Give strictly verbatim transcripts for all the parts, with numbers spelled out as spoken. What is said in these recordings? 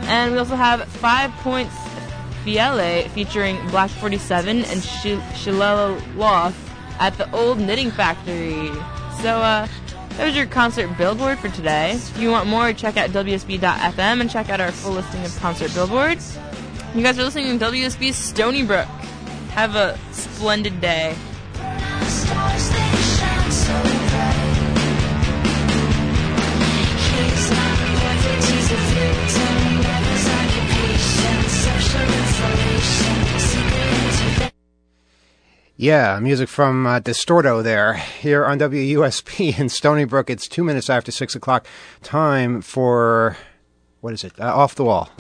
And we also have Five Points Fiele featuring Black forty-seven and Sh- Shilela Loth at the Old Knitting Factory. So, uh, that was your concert billboard for today. If you want more, check out W S B dot F M and check out our full listing of concert billboards. You guys are listening to W S B's Stony Brook. Have a splendid day. Yeah, music from uh, Distorto there, here on W U S P in Stony Brook. It's two minutes after six o'clock. Time for, what is it, uh, Off the Wall.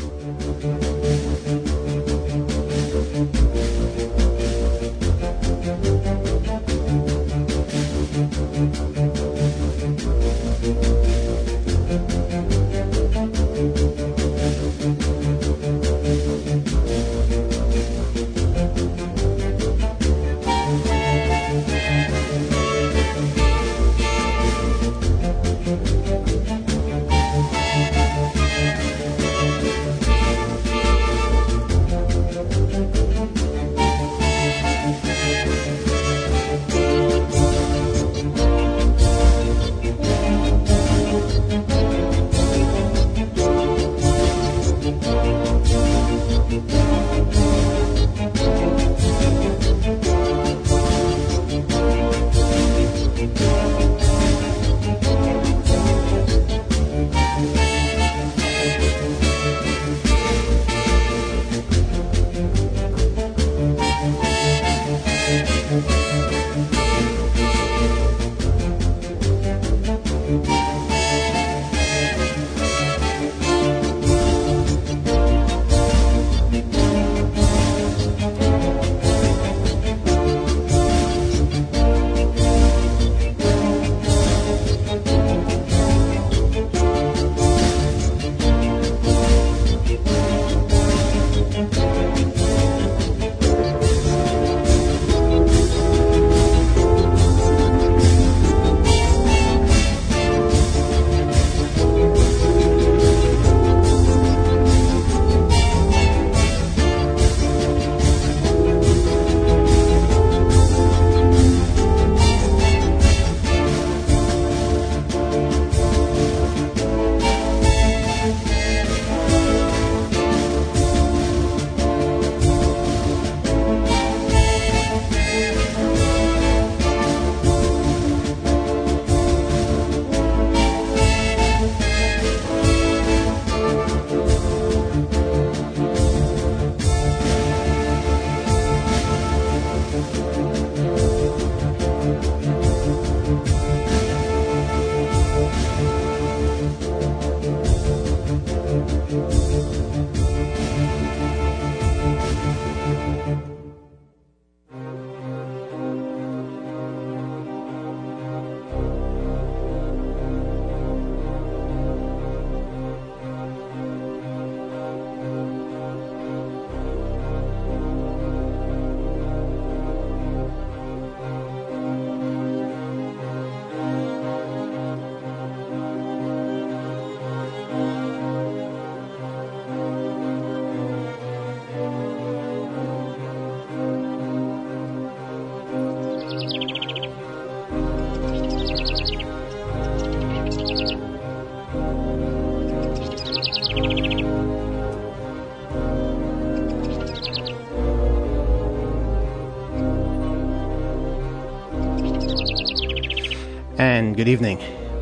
And good evening.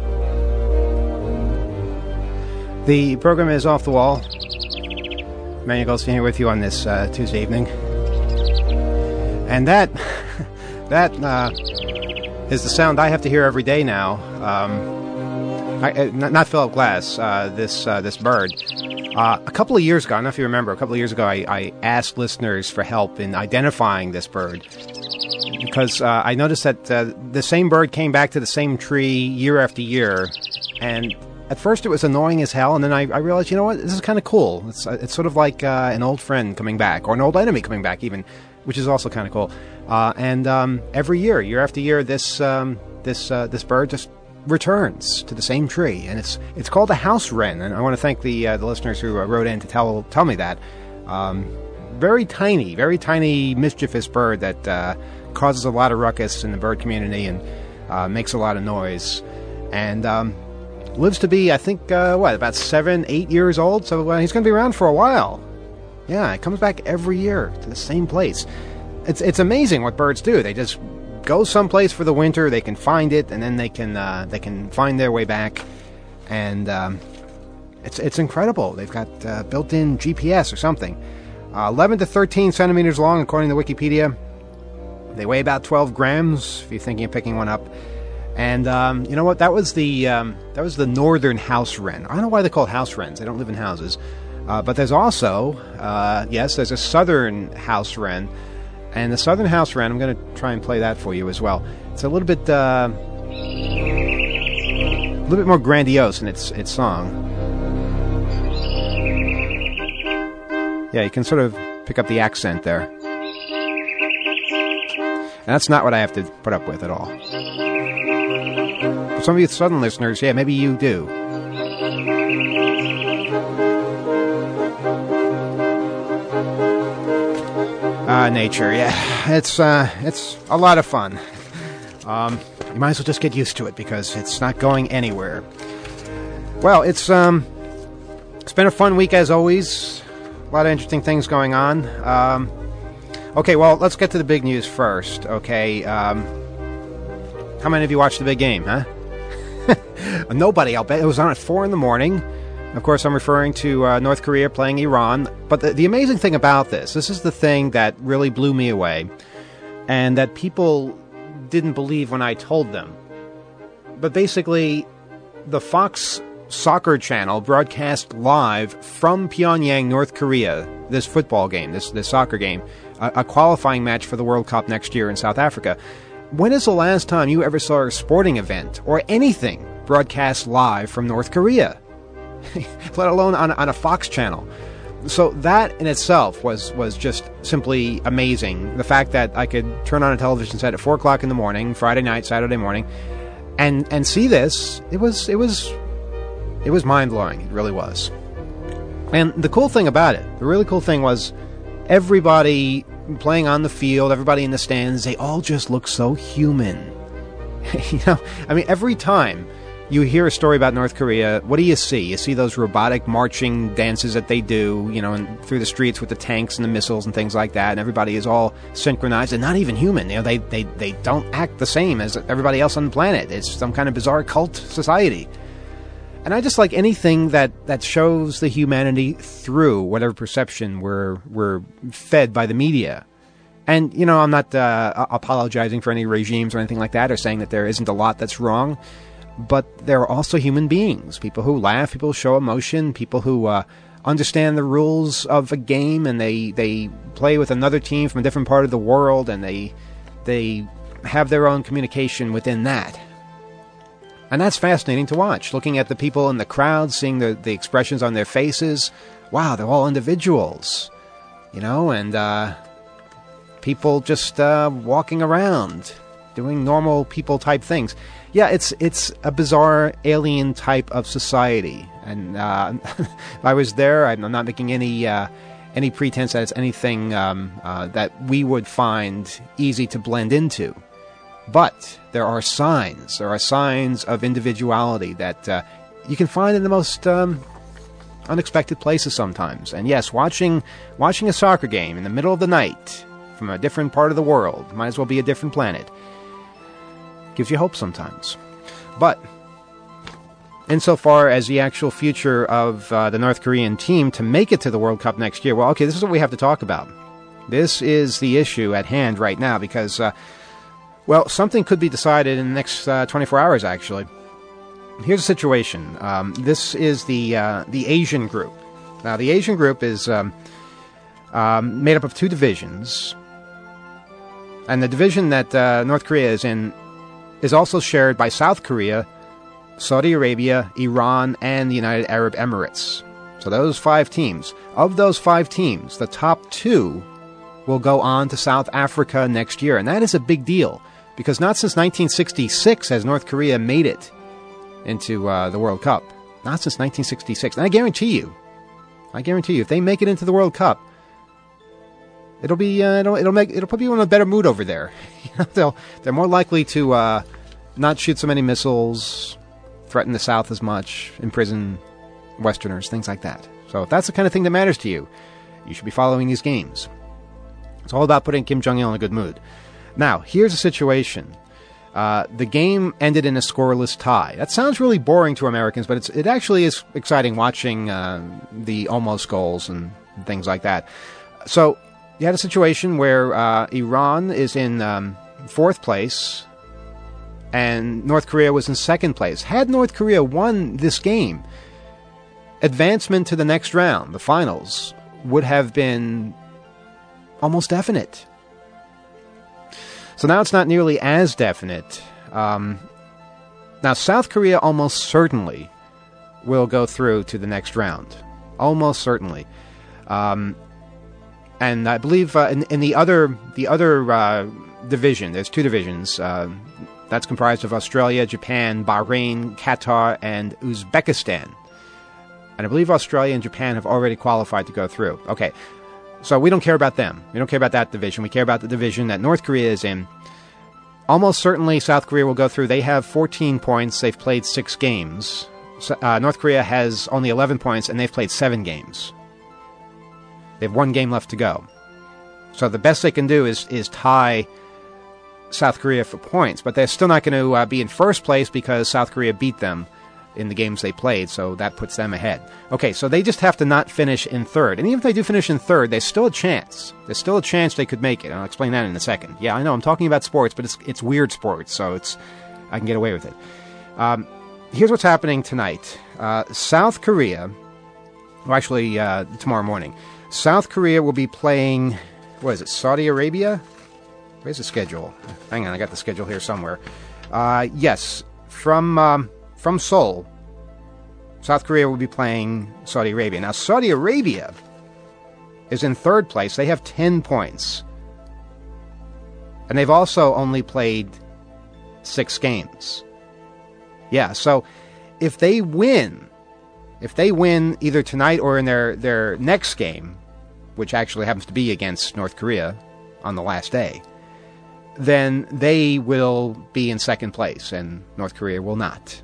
The program is Off the Wall. Manuel Goldstein here with you on this uh, Tuesday evening. And that that uh, is the sound I have to hear every day now. Um, I, uh, not, not Philip Glass, uh, this uh, this bird. Uh, a couple of years ago, I don't know if you remember, a couple of years ago I, I asked listeners for help in identifying this bird. Because uh, I noticed that uh, the same bird came back to the same tree year after year. And at first it was annoying as hell, and then I, I realized, you know what, this is kind of cool. It's it's sort of like uh, an old friend coming back, or an old enemy coming back even, which is also kind of cool. Uh, and um, every year, year after year, this um, this uh, this bird just returns to the same tree, and it's it's called the house wren. And I want to thank the uh, the listeners who uh, wrote in to tell tell me that. Um, very tiny, very tiny, mischievous bird that uh, causes a lot of ruckus in the bird community and uh, makes a lot of noise, and um, lives to be, I think, uh, what about seven, eight years old. So uh, he's going to be around for a while. Yeah, it comes back every year to the same place. It's it's amazing what birds do. They just go someplace for the winter, they can find it, and then they can uh, they can find their way back, and um, it's it's incredible. They've got uh, built-in G P S or something. Uh, eleven to thirteen centimeters long, according to Wikipedia. They weigh about twelve grams, if you're thinking of picking one up. And um, you know what? That was the um, that was the northern house wren. I don't know why they're called house wrens. They don't live in houses. Uh, but there's also, uh, yes, there's a southern house wren. And the southern house wren, I'm going to try and play that for you as well. It's a little bit, uh, a little bit more grandiose in its its song. Yeah, you can sort of pick up the accent there. And that's not what I have to put up with at all. For some of you southern listeners, yeah, maybe you do. Uh, nature, yeah, it's uh, it's a lot of fun. Um, you might as well just get used to it because it's not going anywhere. Well, it's um, it's been a fun week as always. A lot of interesting things going on. Um, okay, well, let's get to the big news first. Okay, um, how many of you watched the big game, huh? Nobody, I'll bet. It was on at four in the morning. Of course, I'm referring to uh, North Korea playing Iran. But the, the amazing thing about this, this is the thing that really blew me away, and that people didn't believe when I told them. But basically, the Fox Soccer Channel broadcast live from Pyongyang, North Korea, this football game, this, this soccer game, a, a qualifying match for the World Cup next year in South Africa. When is the last time you ever saw a sporting event or anything broadcast live from North Korea? Let alone on, on a Fox channel. So that in itself was, was just simply amazing. The fact that I could turn on a television set at four o'clock in the morning, Friday night, Saturday morning, and, and see this, it was, it was, it was mind-blowing. It really was. And the cool thing about it, the really cool thing was everybody playing on the field, everybody in the stands, they all just look so human. You know, I mean, every time you hear a story about North Korea, what do you see? You see those robotic marching dances that they do, you know, and through the streets with the tanks and the missiles and things like that, and everybody is all synchronized and not even human. You know, they, they, they don't act the same as everybody else on the planet. It's some kind of bizarre cult society. And I just like anything that, that shows the humanity through whatever perception we're, we're fed by the media. And, you know, I'm not uh, apologizing for any regimes or anything like that, or saying that there isn't a lot that's wrong. But there are also human beings, people who laugh, people who show emotion, people who uh, understand the rules of a game, and they, they play with another team from a different part of the world, and they they have their own communication within that. And that's fascinating to watch, looking at the people in the crowd, seeing the, the expressions on their faces. Wow, they're all individuals, you know, and uh, people just uh, walking around, doing normal people-type things. Yeah, it's it's a bizarre alien type of society, and uh, if I was there, I'm not making any uh, any pretense that it's anything um, uh, that we would find easy to blend into. But there are signs, there are signs of individuality that uh, you can find in the most um, unexpected places sometimes. And yes, watching watching a soccer game in the middle of the night from a different part of the world, might as well be a different planet, gives you hope sometimes. But insofar as the actual future of uh, the North Korean team to make it to the World Cup next year, well, okay, this is what we have to talk about. This is the issue at hand right now because, uh, well, something could be decided in the next uh, twenty-four hours, actually. Here's the situation. Um, this is the uh, the Asian group. Now, the Asian group is um, um, made up of two divisions. And the division that uh, North Korea is in is also shared by South Korea, Saudi Arabia, Iran, and the United Arab Emirates. So those five teams. Of those five teams, the top two will go on to South Africa next year. And that is a big deal, because not since nineteen sixty-six has North Korea made it into uh, the World Cup. Not since nineteen sixty-six. And I guarantee you, I guarantee you, if they make it into the World Cup, it'll be uh, it'll it'll make it'll put people in a better mood over there. You know, they'll they're more likely to uh, not shoot so many missiles, threaten the South as much, imprison Westerners, things like that. So if that's the kind of thing that matters to you, you should be following these games. It's all about putting Kim Jong-il in a good mood. Now, here's a situation. Uh, the game ended in a scoreless tie. That sounds really boring to Americans, but it's, it actually is exciting watching uh, the almost goals and things like that. So you had a situation where uh, Iran is in um, fourth place and North Korea was in second place. Had North Korea won this game, advancement to the next round, the finals, would have been almost definite. So now it's not nearly as definite. Um, now, South Korea almost certainly will go through to the next round. Almost certainly. Um, and I believe uh, in, in the other the other uh, division, there's two divisions. Uh, that's comprised of Australia, Japan, Bahrain, Qatar, and Uzbekistan. And I believe Australia and Japan have already qualified to go through. Okay, so we don't care about them. We don't care about that division. We care about the division that North Korea is in. Almost certainly South Korea will go through. They have fourteen points. They've played six games. So, uh, North Korea has only eleven points, and they've played seven games. They have one game left to go. So the best they can do is, is tie South Korea for points. But they're still not going to uh, be in first place because South Korea beat them in the games they played, so that puts them ahead. Okay, so they just have to not finish in third. And even if they do finish in third, there's still a chance. There's still a chance they could make it. And I'll explain that in a second. Yeah, I know, I'm talking about sports, but it's it's weird sports, so it's I can get away with it. Um, here's what's happening tonight. Uh, South Korea, well, actually, uh, tomorrow morning, South Korea will be playing, what is it, Saudi Arabia? Where's the schedule? Hang on, I got the schedule here somewhere. Uh, yes, from... Um, From Seoul, South Korea will be playing Saudi Arabia. Now, Saudi Arabia is in third place. They have ten points. And they've also only played six games. Yeah, so if they win, if they win either tonight or in their, their next game, which actually happens to be against North Korea on the last day, then they will be in second place, and North Korea will not.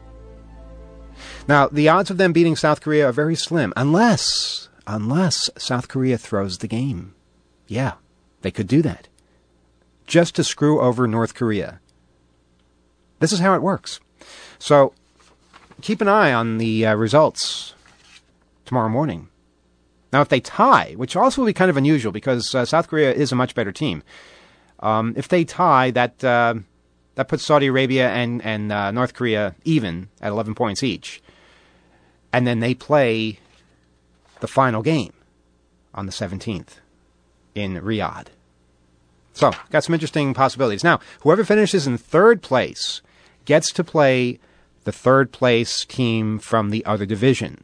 Now, the odds of them beating South Korea are very slim, unless, unless South Korea throws the game. Yeah, they could do that. Just to screw over North Korea. This is how it works. So, keep an eye on the uh, results tomorrow morning. Now, if they tie, which also will be kind of unusual because uh, South Korea is a much better team. Um, if they tie, that uh, that puts Saudi Arabia and, and uh, North Korea even at eleven points each. And then they play the final game on the seventeenth in Riyadh. So, got some interesting possibilities. Now, whoever finishes in third place gets to play the third place team from the other division.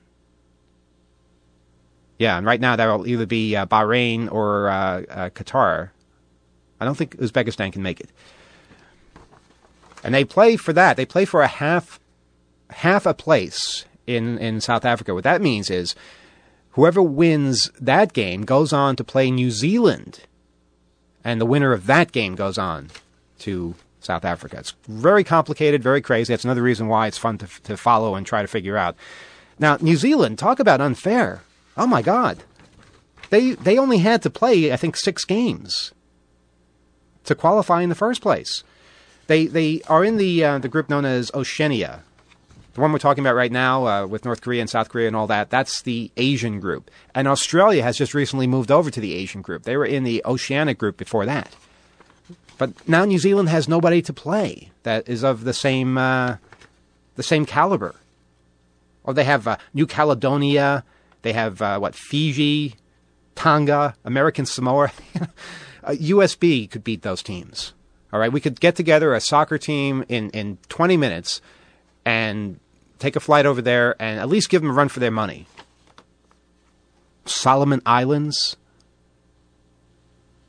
Yeah, and right now that will either be uh, Bahrain or uh, uh, Qatar. I don't think Uzbekistan can make it. And they play for that. They play for a half, half a place in, in South Africa. What that means is whoever wins that game goes on to play New Zealand. And the winner of that game goes on to South Africa. It's very complicated, very crazy. That's another reason why it's fun to, to follow and try to figure out. Now, New Zealand, talk about unfair. Oh, my God. They they only had to play, I think, six games to qualify in the first place. They they are in the uh, the group known as Oceania. The one we're talking about right now uh, with North Korea and South Korea and all that, that's the Asian group. And Australia has just recently moved over to the Asian group. They were in the Oceanic group before that. But now New Zealand has nobody to play that is of the same uh, the same caliber. Or they have uh, New Caledonia, they have, uh, what, Fiji, Tonga, American Samoa. uh, U S B could beat those teams. All right, we could get together a soccer team in, in twenty minutes and take a flight over there and at least give them a run for their money. Solomon Islands.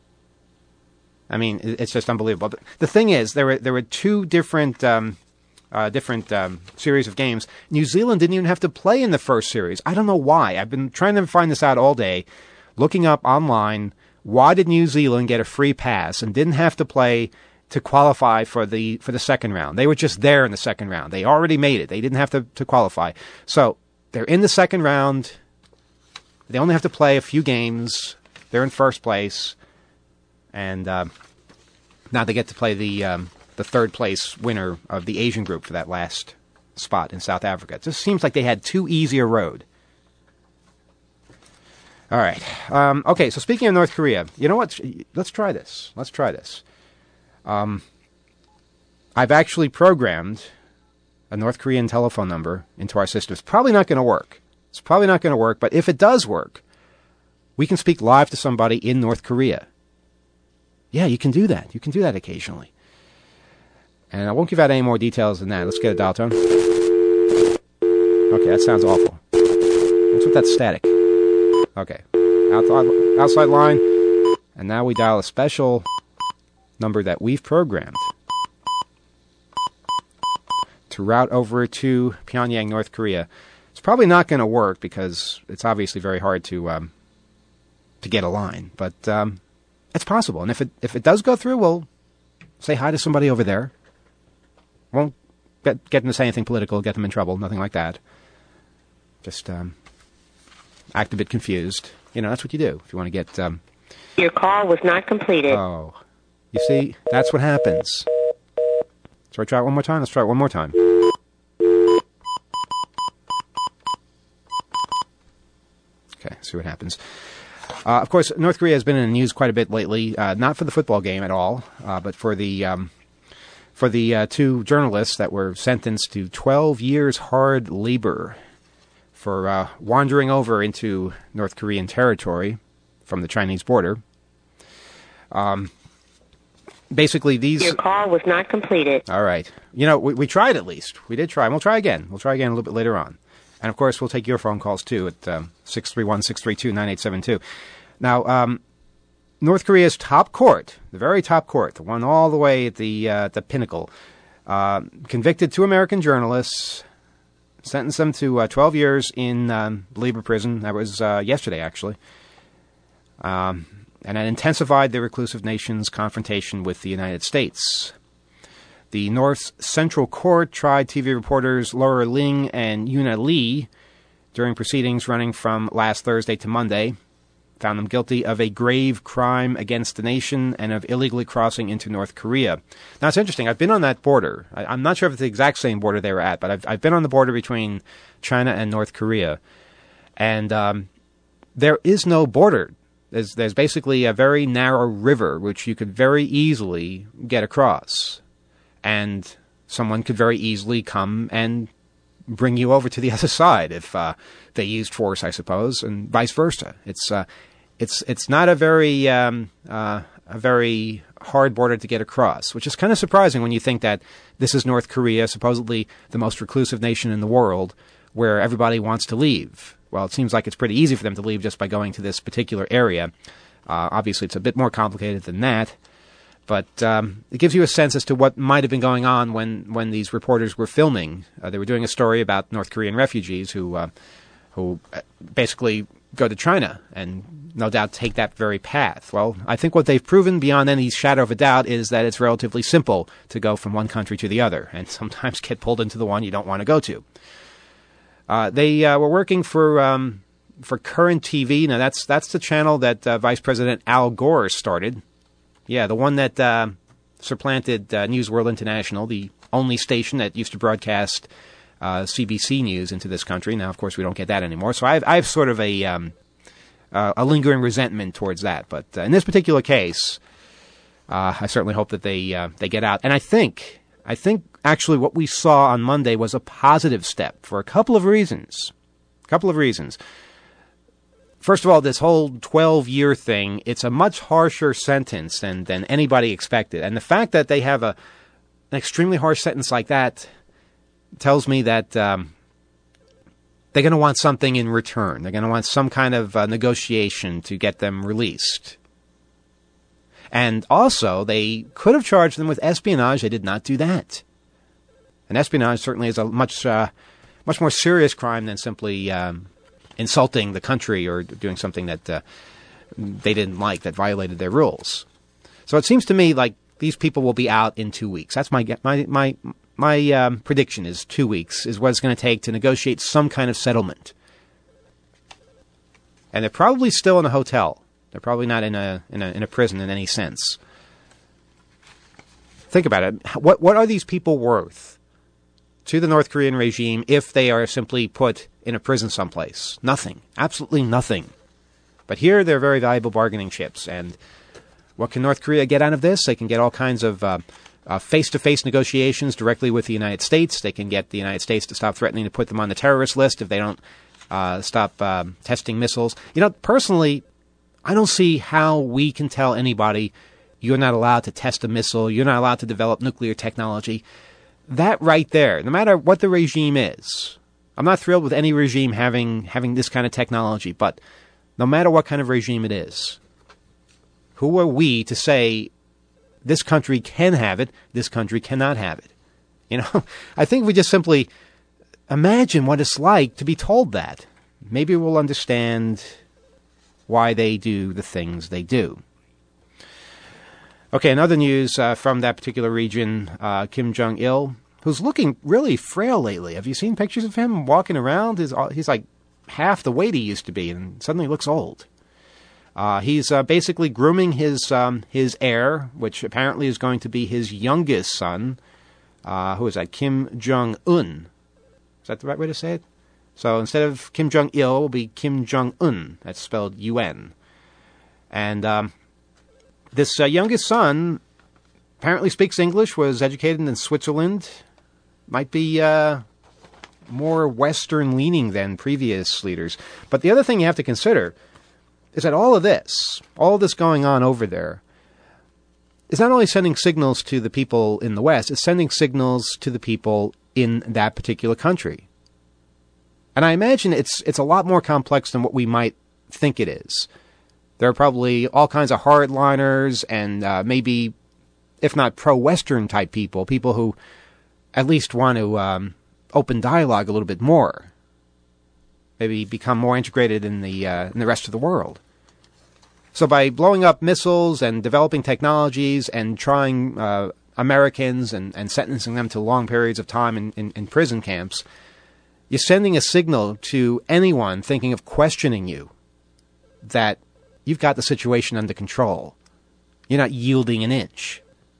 I mean, it's just unbelievable. But the thing is, there were there were two different um, uh, different um, series of games. New Zealand didn't even have to play in the first series. I don't know why. I've been trying to find this out all day, looking up online, why did New Zealand get a free pass and didn't have to play to qualify for the for the second round? They were just there in the second round. They already made it. They didn't have to, to qualify. So they're in the second round. They only have to play a few games. They're in first place. And uh, now they get to play the um, the third place winner of the Asian group for that last spot in South Africa. It just seems like they had too easy a road. All right. Um, okay, so speaking of North Korea, you know what? Let's try this. Let's try this. Um, I've actually programmed a North Korean telephone number into our system. It's probably not going to work. It's probably not going to work, but if it does work, we can speak live to somebody in North Korea. Yeah, you can do that. You can do that occasionally. And I won't give out any more details than that. Let's get a dial tone. Okay, that sounds awful. What's with that static? Okay. Outside, outside line. And now we dial a special number that we've programmed to route over to Pyongyang, North Korea. It's probably not going to work because it's obviously very hard to um, to get a line. But um, it's possible. And if it if it does go through, we'll say hi to somebody over there. Won't get, get them to say anything political, get them in trouble, nothing like that. Just um, act a bit confused. You know, that's what you do if you want to get... Um, Your call was not completed. Oh. You see, that's what happens. Shall I try it one more time? Let's try it one more time. Okay, see what happens. Uh, of course, North Korea has been in the news quite a bit lately, uh, not for the football game at all, uh, but for the um, for the uh, two journalists that were sentenced to twelve years hard labor for uh, wandering over into North Korean territory from the Chinese border. Um, basically, these... Your call was not completed. All right. You know, we, we tried at least. We did try. And we'll try again. We'll try again a little bit later on. And, of course, we'll take your phone calls, too, at um, six three one, six three two, nine eight seven two. Now, um, North Korea's top court, the very top court, the one all the way at the, uh, the pinnacle, uh, convicted two American journalists, sentenced them to uh, twelve years in um, labor prison. That was uh, yesterday, actually. Um, and it intensified the reclusive nation's confrontation with the United States. The North Central Court tried T V reporters Laura Ling and Yuna Lee during proceedings running from last Thursday to Monday, found them guilty of a grave crime against the nation and of illegally crossing into North Korea. Now, it's interesting. I've been on that border. I, I'm not sure if it's the exact same border they were at, but I've, I've been on the border between China and North Korea. And um, there is no border. There's, there's basically a very narrow river which you could very easily get across. And someone could very easily come and bring you over to the other side if uh, they used force, I suppose, and vice versa. It's uh, it's it's not a very um, uh, a very hard border to get across, which is kind of surprising when you think that this is North Korea, supposedly the most reclusive nation in the world, where everybody wants to leave. Well, it seems like it's pretty easy for them to leave just by going to this particular area. Uh, obviously, it's a bit more complicated than that. But um, it gives you a sense as to what might have been going on when, when these reporters were filming. Uh, they were doing a story about North Korean refugees who uh, who basically go to China and no doubt take that very path. Well, I think what they've proven beyond any shadow of a doubt is that it's relatively simple to go from one country to the other and sometimes get pulled into the one you don't want to go to. Uh, they uh, were working for um, for Current T V. Now, that's, that's the channel that uh, Vice President Al Gore started. Yeah, the one that uh, supplanted uh, News World International, the only station that used to broadcast uh, C B C News into this country. Now, of course, we don't get that anymore. So I have, I have sort of a um, uh, a lingering resentment towards that. But uh, in this particular case, uh, I certainly hope that they uh, they get out. And I think I think actually what we saw on Monday was a positive step for a couple of reasons. A couple of reasons. First of all, this whole twelve-year thing, it's a much harsher sentence than, than anybody expected. And the fact that they have a an extremely harsh sentence like that tells me that um, they're going to want something in return. They're going to want some kind of uh, negotiation to get them released. And also, they could have charged them with espionage. They did not do that. And And espionage certainly is a much uh, much more serious crime than simply um, insulting the country or doing something that uh, they didn't like, that violated their rules. So it seems to me like these people will be out in two weeks. That's my my my my um, prediction is two weeks is what it's going to take to negotiate some kind of settlement. And they're probably still in a hotel. They're probably not in a in a in a prison in any sense. Think about it. What what are these people worth to the North Korean regime if they are simply put in a prison someplace? Nothing. Absolutely nothing. But here they're very valuable bargaining chips. And what can North Korea get out of this? They can get all kinds of uh, uh, face-to-face negotiations directly with the United States. They can get the United States to stop threatening to put them on the terrorist list if they don't uh, stop uh, testing missiles. You know, personally, I don't see how we can tell anybody you're not allowed to test a missile, you're not allowed to develop nuclear technology. That right there, no matter what the regime is, I'm not thrilled with any regime having having this kind of technology, but no matter what kind of regime it is, who are we to say this country can have it, this country cannot have it? You know, I think we just simply imagine what it's like to be told that. Maybe we'll understand why they do the things they do. Okay, another news uh, from that particular region, uh, Kim Jong-il, who's looking really frail lately. Have you seen pictures of him walking around? He's, he's like half the weight he used to be and suddenly looks old. Uh, he's uh, basically grooming his um, his heir, which apparently is going to be his youngest son. Uh, who is that? Kim Jong-un. Is that the right way to say it? So instead of Kim Jong-il, it will be Kim Jong-un. That's spelled U N. And um, this uh, youngest son apparently speaks English, was educated in Switzerland, might be uh, more Western-leaning than previous leaders. But the other thing you have to consider is that all of this, all of this going on over there, is not only sending signals to the people in the West, it's sending signals to the people in that particular country. And I imagine it's it's a lot more complex than what we might think it is. There are probably all kinds of hardliners and uh, maybe, if not pro-Western type people, people who at least want to um, open dialogue a little bit more. Maybe become more integrated in the uh, in the rest of the world. So by blowing up missiles and developing technologies and trying uh, Americans and, and sentencing them to long periods of time in, in, in prison camps, you're sending a signal to anyone thinking of questioning you that you've got the situation under control. You're not yielding an inch.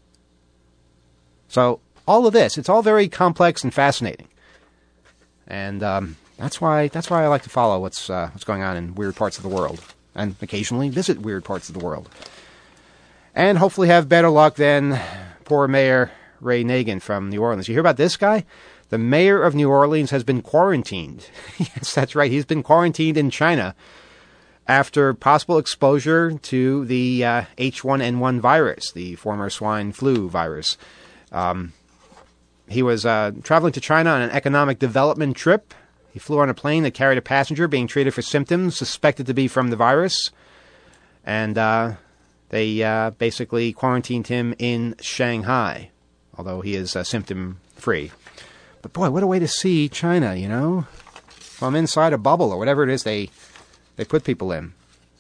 So all of this, it's all very complex and fascinating. And um, that's why that's why I like to follow what's uh, what's going on in weird parts of the world, and occasionally visit weird parts of the world. And hopefully have better luck than poor Mayor Ray Nagin from New Orleans. You hear about this guy? The mayor of New Orleans has been quarantined. Yes, that's right. He's been quarantined in China after possible exposure to the uh, H one N one virus, the former swine flu virus. Um, he was uh, traveling to China on an economic development trip. He flew on a plane that carried a passenger being treated for symptoms suspected to be from the virus. And uh, they uh, basically quarantined him in Shanghai, although he is uh, symptom-free. But boy, what a way to see China, you know, from inside a bubble or whatever it is they they put people in.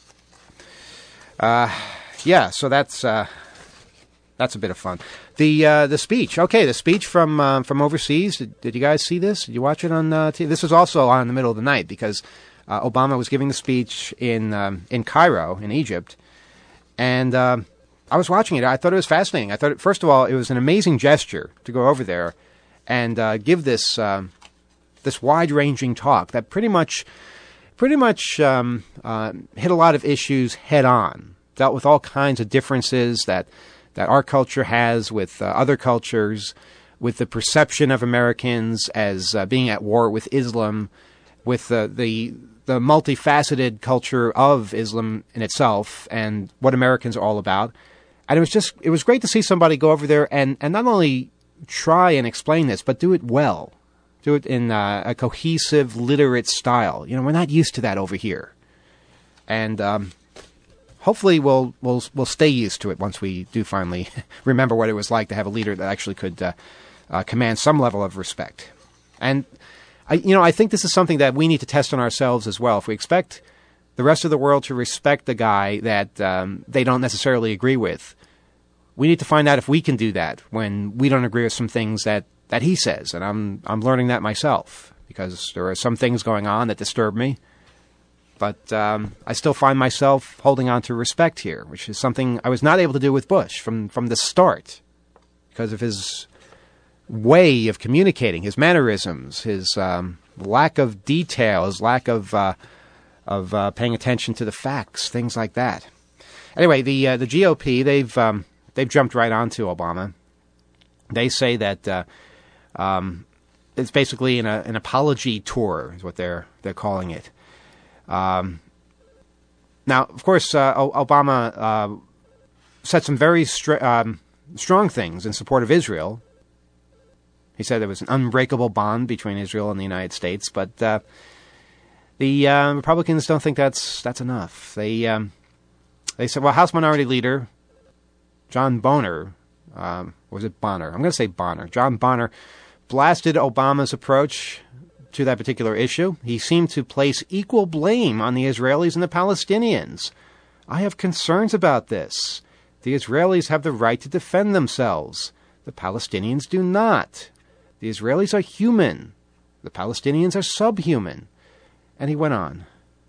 Uh, yeah, so that's uh, that's a bit of fun. The uh, the speech, okay, the speech from uh, from overseas. Did, did you guys see this? Did you watch it on uh, T V? This was also on in the middle of the night because uh, Obama was giving the speech in um, in Cairo, in Egypt, and uh, I was watching it. I thought it was fascinating. I thought, it, first of all, it was an amazing gesture to go over there and uh, give this um, this wide-ranging talk that pretty much pretty much um, uh, hit a lot of issues head-on, dealt with all kinds of differences that that our culture has with uh, other cultures, with the perception of Americans as uh, being at war with Islam, with uh, the the multifaceted culture of Islam in itself, and what Americans are all about. And it was just it was great to see somebody go over there and, and not only try and explain this, but do it well. Do it in uh, a cohesive, literate style. You know, we're not used to that over here. And um, hopefully we'll we'll we'll stay used to it once we do finally remember what it was like to have a leader that actually could uh, uh, command some level of respect. And, I, you know, I think this is something that we need to test on ourselves as well. If we expect the rest of the world to respect the guy that um, they don't necessarily agree with, we need to find out if we can do that when we don't agree with some things that, that he says. And I'm I'm learning that myself, because there are some things going on that disturb me. But um, I still find myself holding on to respect here, which is something I was not able to do with Bush from, from the start because of his way of communicating, his mannerisms, his um, lack of detail, his lack of uh, of uh, paying attention to the facts, things like that. Anyway, the uh, the G O P, they've um, they've jumped right onto Obama. They say that uh, um, it's basically an, an apology tour, is what they're they're calling it. Um, now, of course, uh, Obama uh, said some very str- um, strong things in support of Israel. He said there was an unbreakable bond between Israel and the United States, but uh, the uh, Republicans don't think that's that's enough. They um, they said, well, House Minority Leader John Boehner, um, or was it Bonner? I'm going to say Bonner. John Bonner blasted Obama's approach to that particular issue. He seemed to place equal blame on the Israelis and the Palestinians. I have concerns about this. The Israelis have the right to defend themselves. The Palestinians do not. The Israelis are human. The Palestinians are subhuman. And he went on.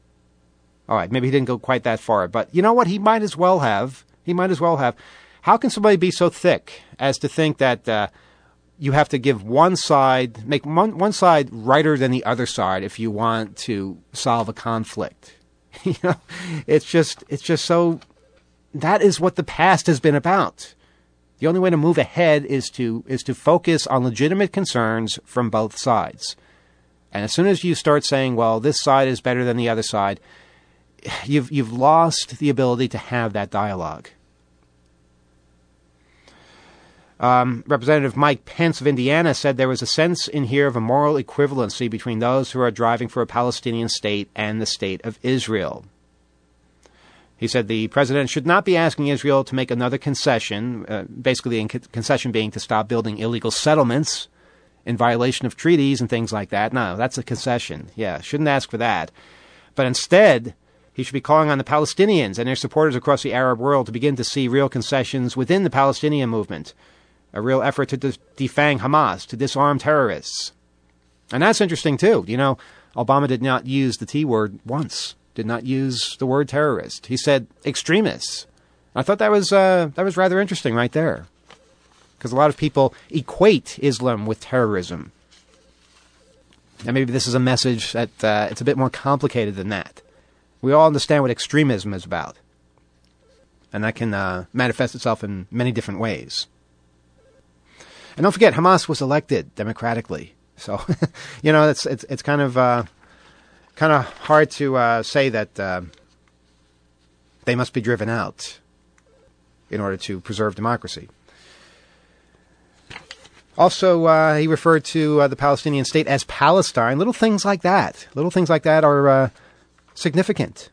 All right, maybe he didn't go quite that far, but you know what? He might as well have. He might as well have. How can somebody be so thick as to think that uh, you have to give one side, make one, one side righter than the other side if you want to solve a conflict? You know, it's just, it's just so. That is what the past has been about. The only way to move ahead is to is to focus on legitimate concerns from both sides. And as soon as you start saying, well, this side is better than the other side, you've you've lost the ability to have that dialogue. Um, Representative Mike Pence of Indiana said there was a sense in here of a moral equivalency between those who are driving for a Palestinian state and the state of Israel. He said the president should not be asking Israel to make another concession, uh, basically the concession being to stop building illegal settlements in violation of treaties and things like that. No, that's a concession. Yeah, shouldn't ask for that. But instead, he should be calling on the Palestinians and their supporters across the Arab world to begin to see real concessions within the Palestinian movement, a real effort to de- defang Hamas, to disarm terrorists. And that's interesting, too. You know, Obama did not use the T word once, did not use the word terrorist. He said extremists. I thought that was uh, that was rather interesting right there, because a lot of people equate Islam with terrorism. And maybe this is a message that uh, it's a bit more complicated than that. We all understand what extremism is about, and that can uh, manifest itself in many different ways. And don't forget, Hamas was elected democratically, so you know it's it's it's kind of uh, kind of hard to uh, say that uh, they must be driven out in order to preserve democracy. Also, uh, he referred to uh, the Palestinian state as Palestine. Little things like that, little things like that are uh, significant.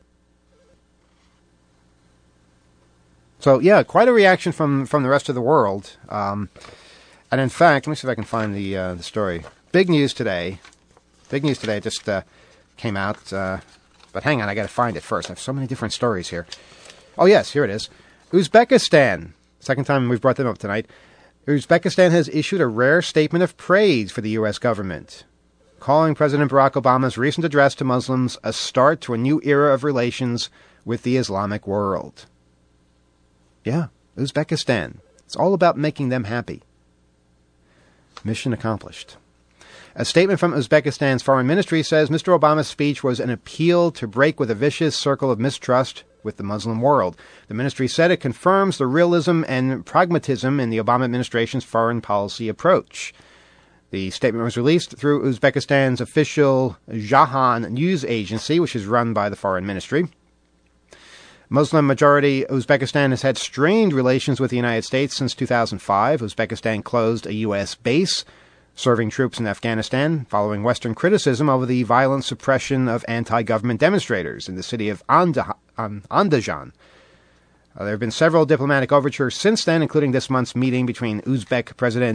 So yeah, quite a reaction from from the rest of the world. Um, And in fact, let me see if I can find the uh, the story. Big news today. Big news today. It just uh, came out. Uh, but hang on, I got to find it first. I have so many different stories here. Oh, yes, here it is. Uzbekistan. Second time we've brought them up tonight. Uzbekistan has issued a rare statement of praise for the U S government, calling President Barack Obama's recent address to Muslims a start to a new era of relations with the Islamic world. Yeah, Uzbekistan. It's all about making them happy. Mission accomplished. A statement from Uzbekistan's foreign ministry says Mister Obama's speech was an appeal to break with a vicious circle of mistrust with the Muslim world. The ministry said it confirms the realism and pragmatism in the Obama administration's foreign policy approach. The statement was released through Uzbekistan's official Jahan news agency, which is run by the foreign ministry. Muslim-majority Uzbekistan has had strained relations with the United States since two thousand five. Uzbekistan closed a U S base serving troops in Afghanistan following Western criticism over the violent suppression of anti-government demonstrators in the city of Anda- um, Andajan. Uh, there have been several diplomatic overtures since then, including this month's meeting between Uzbek President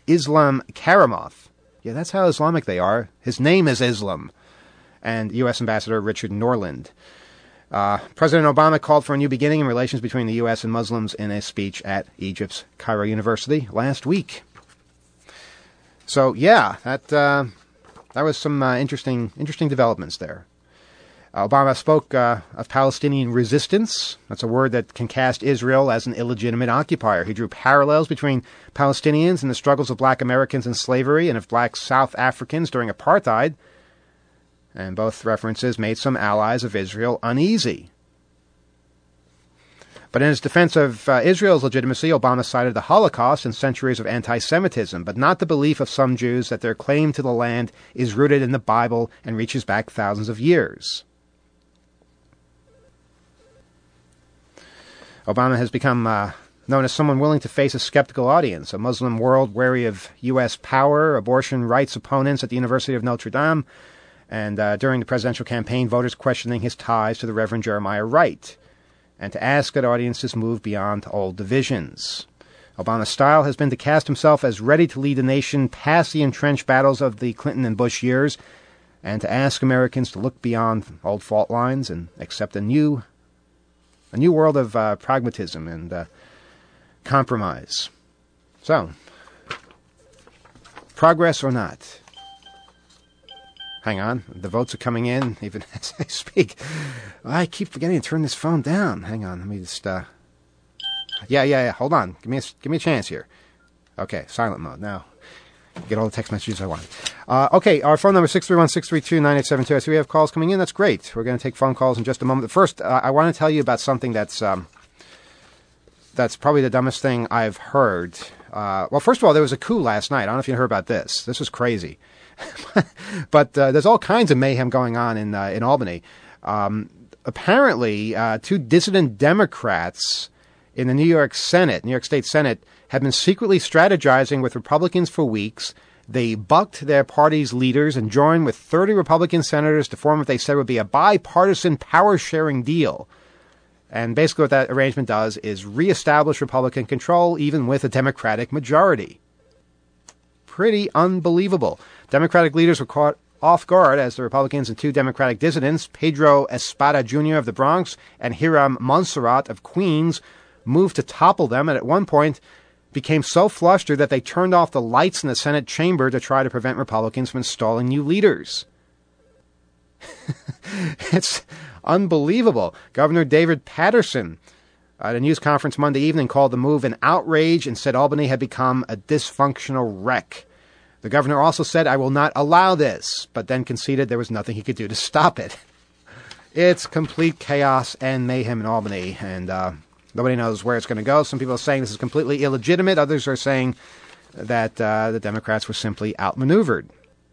Islam Karimov. Yeah, that's how Islamic they are. His name is Islam. And U S Ambassador Richard Norland. Uh, President Obama called for a new beginning in relations between the U S and Muslims in a speech at Egypt's Cairo University last week. So, yeah, that uh, that was some uh, interesting interesting developments there. Uh, Obama spoke uh, of Palestinian resistance. That's a word that can cast Israel as an illegitimate occupier. He drew parallels between Palestinians and the struggles of black Americans in slavery and of black South Africans during apartheid. And both references made some allies of Israel uneasy. But in his defense of uh, Israel's legitimacy, Obama cited the Holocaust and centuries of anti-Semitism, but not the belief of some Jews that their claim to the land is rooted in the Bible and reaches back thousands of years. Obama has become uh, known as someone willing to face a skeptical audience, a Muslim world wary of U S power, abortion rights opponents at the University of Notre Dame, and uh, during the presidential campaign, voters questioning his ties to the Reverend Jeremiah Wright, and to ask that audiences move beyond old divisions. Obama's style has been to cast himself as ready to lead the nation past the entrenched battles of the Clinton and Bush years, and to ask Americans to look beyond old fault lines and accept a new, a new world of uh, pragmatism and uh, compromise. So, progress or not? Hang on, the votes are coming in even as I speak. I keep forgetting to turn this phone down. Hang on, let me just. Uh... Yeah, yeah, yeah. Hold on. Give me a, give me a chance here. Okay, silent mode now. Get all the text messages I want. Uh, okay, our phone number is six three one, six three two, nine eight seven two. I see we have calls coming in. That's great. We're going to take phone calls in just a moment. But first, uh, I want to tell you about something that's um, that's probably the dumbest thing I've heard. Uh, well, first of all, there was a coup last night. I don't know if you heard about this. This was crazy. But uh, there's all kinds of mayhem going on in uh, in Albany. Um, apparently, uh, two dissident Democrats in the New York Senate, New York State Senate, have been secretly strategizing with Republicans for weeks. They bucked their party's leaders and joined with thirty Republican senators to form what they said would be a bipartisan power-sharing deal. And basically what that arrangement does is reestablish Republican control even with a Democratic majority. Pretty unbelievable. Democratic leaders were caught off guard as the Republicans and two Democratic dissidents, Pedro Espada Junior of the Bronx and Hiram Monserrat of Queens, moved to topple them, and at one point became so flustered that they turned off the lights in the Senate chamber to try to prevent Republicans from installing new leaders. It's unbelievable. Governor David Paterson, at a news conference Monday evening, called the move an outrage and said Albany had become a dysfunctional wreck. The governor also said, "I will not allow this," but then conceded there was nothing he could do to stop it. It's complete chaos and mayhem in Albany, and uh, nobody knows where it's going to go. Some people are saying this is completely illegitimate. Others are saying that uh, the Democrats were simply outmaneuvered.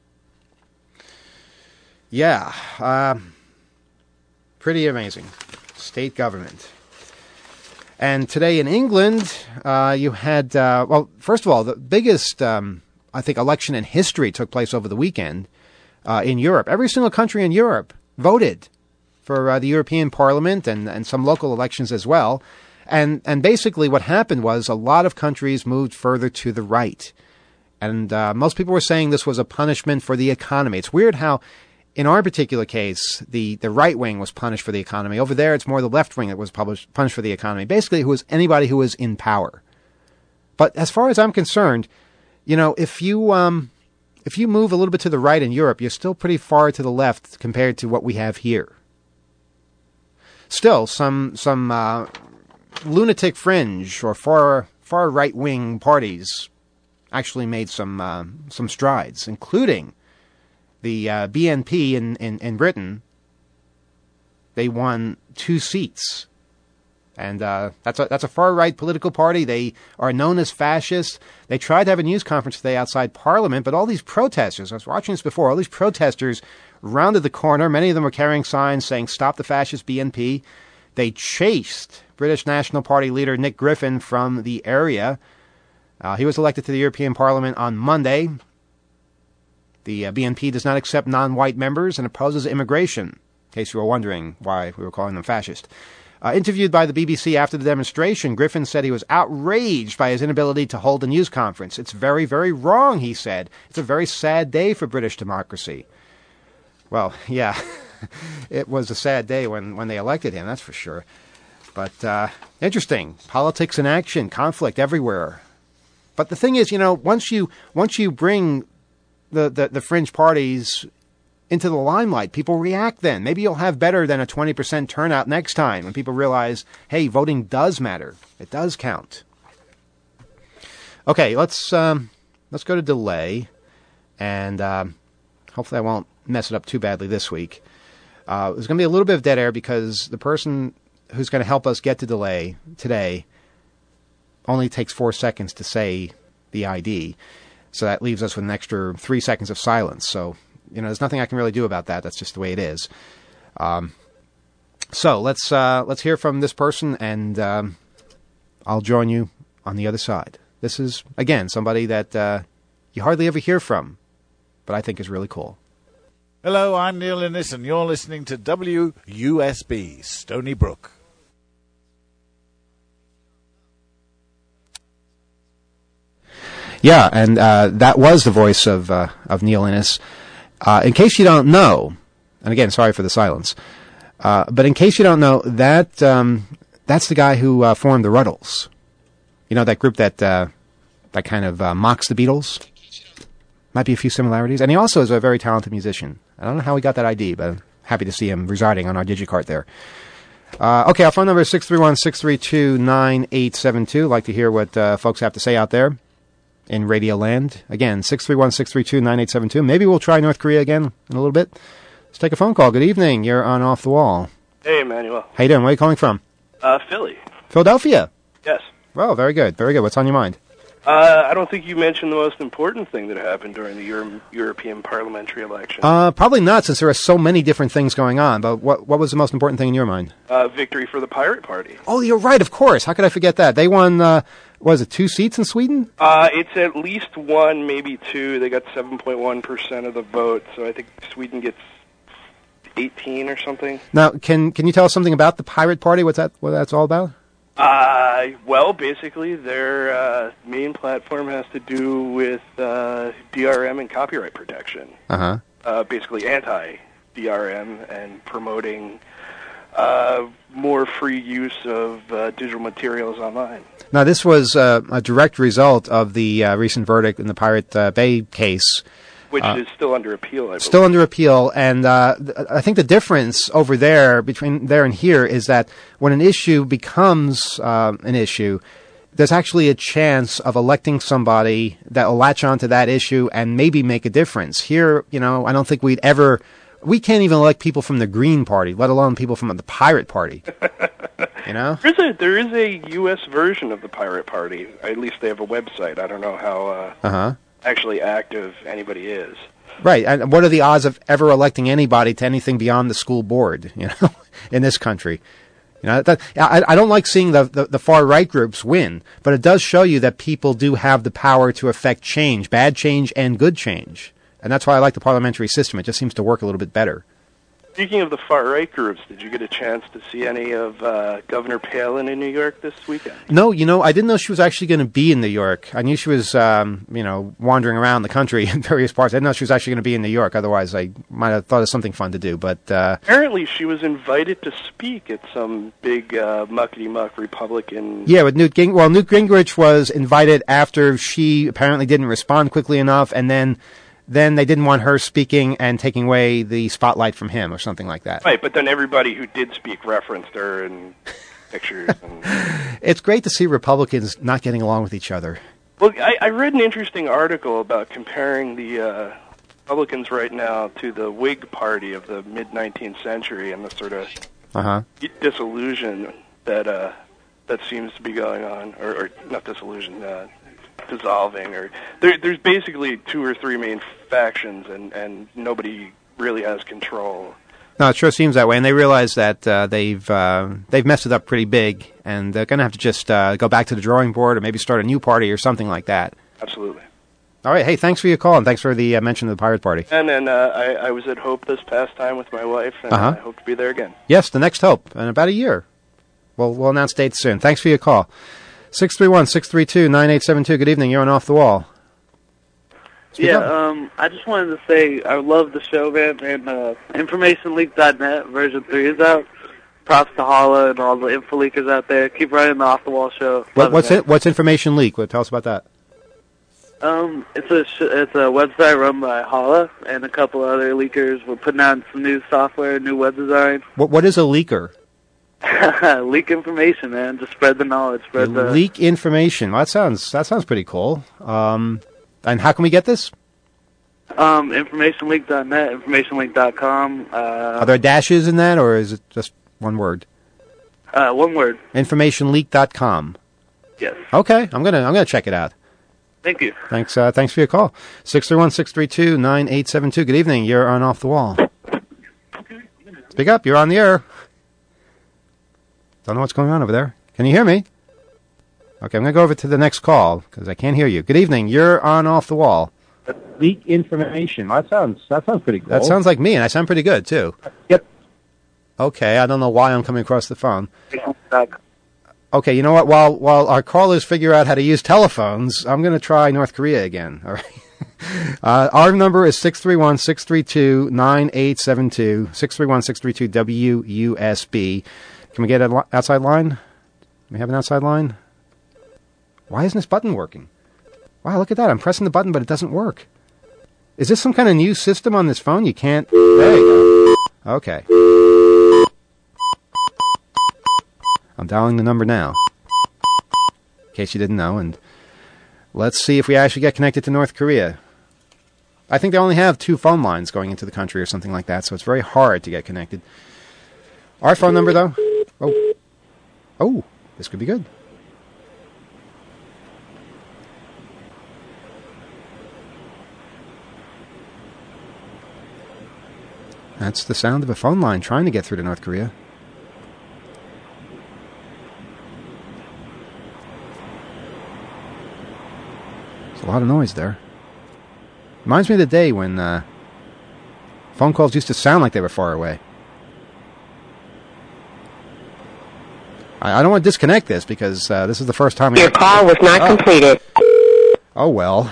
Yeah, uh, pretty amazing. State government. And today in England, uh, you had, uh, well, first of all, the biggest, um, I think, election in history took place over the weekend uh, in Europe. Every single country in Europe voted for uh, the European Parliament and, and some local elections as well. And and basically what happened was a lot of countries moved further to the right. And uh, most people were saying this was a punishment for the economy. It's weird how, in our particular case, the, the right wing was punished for the economy. Over there, it's more the left wing that was published, punished for the economy. Basically, who was anybody who was in power. But as far as I'm concerned, you know, if you um, if you move a little bit to the right in Europe, you're still pretty far to the left compared to what we have here. Still, some some uh, lunatic fringe or far far right wing parties actually made some uh, some strides, including the uh, B N P in, in, in Britain. They won two seats. And uh, that's a that's a far-right political party. They are known as fascists. They tried to have a news conference today outside Parliament, but all these protesters, I was watching this before, all these protesters rounded the corner. Many of them were carrying signs saying, "Stop the fascist B N P." They chased British National Party leader Nick Griffin from the area. Uh, he was elected to the European Parliament on Monday. The uh, B N P does not accept non-white members and opposes immigration, in case you were wondering why we were calling them fascist. Uh, interviewed by the B B C after the demonstration, Griffin said he was outraged by his inability to hold a news conference. It's very, very wrong, he said. It's a very sad day for British democracy. Well, yeah, it was a sad day when, when they elected him, that's for sure. But uh, interesting. Politics in action, conflict everywhere. But the thing is, you know, once you once you bring the, the, the fringe parties into the limelight, people react then. Maybe you'll have better than a twenty percent turnout next time when people realize, hey, voting does matter. It does count. Okay, let's um, let's go to delay, and um, hopefully I won't mess it up too badly this week. Uh, there's going to be a little bit of dead air because the person who's going to help us get to delay today only takes four seconds to say the I D. So that leaves us with an extra three seconds of silence. So, you know, there's nothing I can really do about that. That's just the way it is. Um, so let's uh, let's hear from this person, and um, I'll join you on the other side. This is, again, somebody that uh, you hardly ever hear from, but I think is really cool. Hello, I'm Neil Innes, and you're listening to W U S B, Stony Brook. Yeah, and uh, that was the voice of uh, of Neil Innes. Uh, in case you don't know, and again, sorry for the silence, uh, but in case you don't know, that um, that's the guy who uh, formed the Ruddles. You know, that group that uh, that kind of uh, mocks the Beatles? Might be a few similarities. And he also is a very talented musician. I don't know how he got that I D, but I'm happy to see him residing on our DigiCart there. Uh, okay, our phone number is six three one, six three two, nine eight seven two. I'd like to hear what uh, folks have to say out there in Radio Land. Again, six three one, six three two, nine eight seven two. Maybe we'll try North Korea again in a little bit. Let's take a phone call. Good evening. You're on Off the Wall. Hey, Emmanuel. How you doing? Where are you calling from? Uh, Philly. Philadelphia? Yes. Well, very good. Very good. What's on your mind? Uh, I don't think you mentioned the most important thing that happened during the Euro- European parliamentary election. Uh, probably not, since there are so many different things going on. But what what was the most important thing in your mind? Uh, victory for the Pirate Party. Oh, you're right, of course. How could I forget that? They won, uh, what is it, two seats in Sweden? Uh, it's at least one, maybe two. They got seven point one percent of the vote, so I think Sweden gets eighteen or something. Now, can can you tell us something about the Pirate Party? What's that? What that's all about? Uh, well, basically, their uh, main platform has to do with uh, D R M and copyright protection. Uh-huh. Uh, basically anti-D R M and promoting uh, more free use of uh, digital materials online. Now, this was uh, a direct result of the uh, recent verdict in the Pirate uh, Bay case. Which uh, is still under appeal, I believe. Still under appeal, and uh, th- I think the difference over there, between there and here, is that when an issue becomes uh, an issue, there's actually a chance of electing somebody that will latch onto that issue and maybe make a difference. Here, you know, I don't think we'd ever... We can't even elect people from the Green Party, let alone people from the Pirate Party. You know? There is a, there is a U S version of the Pirate Party. At least they have a website. I don't know how... Uh, uh-huh. actually active anybody is. Right, and what are the odds of ever electing anybody to anything beyond the school board, you know, in this country? You know, that, I, I don't like seeing the, the, the far-right groups win, but it does show you that people do have the power to affect change, bad change and good change. And that's why I like the parliamentary system. It just seems to work a little bit better. Speaking of the far-right groups, did you get a chance to see any of uh, Governor Palin in New York this weekend? No, you know, I didn't know she was actually going to be in New York. I knew she was, um, you know, wandering around the country in various parts. I didn't know she was actually going to be in New York. Otherwise, I might have thought of something fun to do. But uh, apparently she was invited to speak at some big uh, muckety-muck Republican... Yeah, with Newt Gingrich. Well, Newt Gingrich was invited after she apparently didn't respond quickly enough, and then... Then they didn't want her speaking and taking away the spotlight from him or something like that. Right, but then everybody who did speak referenced her in pictures. And... It's great to see Republicans not getting along with each other. Well, I, I read an interesting article about comparing the uh, Republicans right now to the Whig Party of the mid-nineteenth century and the sort of uh-huh. disillusion that uh, that seems to be going on, or, or not disillusion, uh, dissolving, or there, there's basically two or three main factions, and, and nobody really has control. No, it sure seems that way, and they realize that uh, they've uh, they've messed it up pretty big, and they're going to have to just uh, go back to the drawing board, or maybe start a new party or something like that. Absolutely. All right, hey, thanks for your call, and thanks for the uh, mention of the Pirate Party. And then uh, I, I was at Hope this past time with my wife, and uh-huh. I hope to be there again. Yes, the next Hope, in about a year. We'll, we'll announce dates soon. Thanks for your call. six three one, six three two, nine eight seven two. Good evening. You're on Off the Wall. Speak yeah, up. um, I just wanted to say I love the show, man, and uh, information leak dot net version three is out. Props to Holla and all the info leakers out there. Keep running the Off the Wall show. What, Love what's man. it? What's Information Leak? What, tell us about that. Um, it's a sh- it's a website run by Holla and a couple other leakers. We're putting out some new software, new web design. What What is a leaker? Leak information, man. Just spread the knowledge. Spread the Leak information. Well, that sounds that sounds pretty cool. Um, and how can we get this? um, information leak dot net, information leak dot com. Uh, Are there dashes in that, or is it just one word? uh, one word. information leak dot com. Yes. Okay, I'm gonna I'm gonna check it out. Thank you. Thanks. Uh, thanks for your call. Six three one six three two nine eight seven two. Good evening. You're on Off the Wall. Speak up. You're on the air. Don't know what's going on over there. Can you hear me? Okay, I'm going to go over to the next call because I can't hear you. Good evening. You're on Off the Wall. Leak information. That sounds that sounds pretty cool. That sounds like me, and I sound pretty good, too. Yep. Okay, I don't know why I'm coming across the phone. Okay, you know what? While while our callers figure out how to use telephones, I'm going to try North Korea again. All right. Uh, our number is six three one, six three two, nine eight seven two, six three one, six three two, W U S B. Can we get an outside line? Do we have an outside line? Why isn't this button working? Wow, look at that. I'm pressing the button, but it doesn't work. Is this some kind of new system on this phone? You can't... There you go. Okay. I'm dialing the number now, in case you didn't know, and let's see if we actually get connected to North Korea. I think they only have two phone lines going into the country or something like that, so it's very hard to get connected. Our phone number, though... Oh, oh, this could be good. That's the sound of a phone line trying to get through to North Korea. There's a lot of noise there. Reminds me of the day when uh, phone calls used to sound like they were far away. I don't want to disconnect this because uh, this is the first time... Your call was not oh. completed. Oh, well.